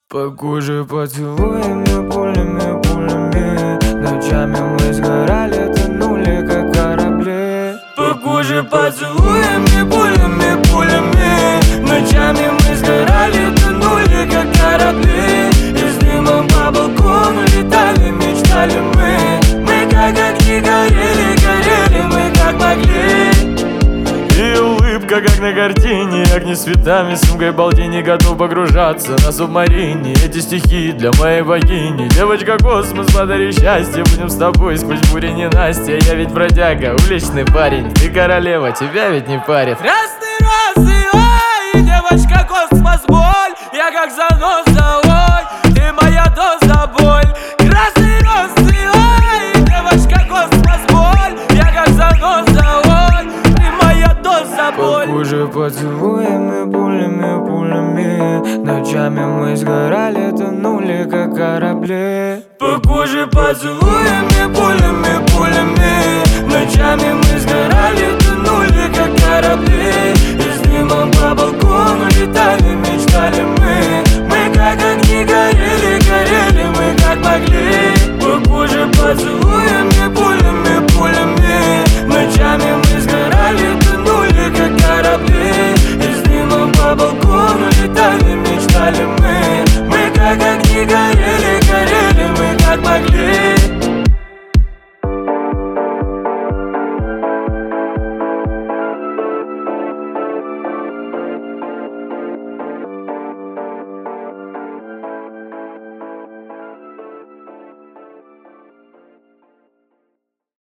По коже поцелуями, пулями, пулями. Ночами мы сгорали, тонули, как корабли. По коже поцелуями, пулями, пулями. Ночами мы сгорали, тонули, как корабли. И с дымом по балкону летали, мечтали мы. Мы как огни горели, горели мы как могли. И улыбка, как на картине, огни с цветами, с сумкой балдини. Готов погружаться на субмарине. Эти стихи для моей богини. Девочка, космос, подари счастье. Будем с тобой сквозь бури ненастья. Я ведь бродяга, уличный парень. Ты королева, тебя ведь не парит. Красный розы, ой, девочка, космос, боль. Я как заноза, ой, ты моя доза, боль. Красный розы, ой, девочка, космос, боль. Я как заноза, ой, ты моя доза, боль. По коже поцелуями, пулями, пулями. Ночами мы сгорали, тонули, как корабли. По коже поцелуями, пулями, пулями.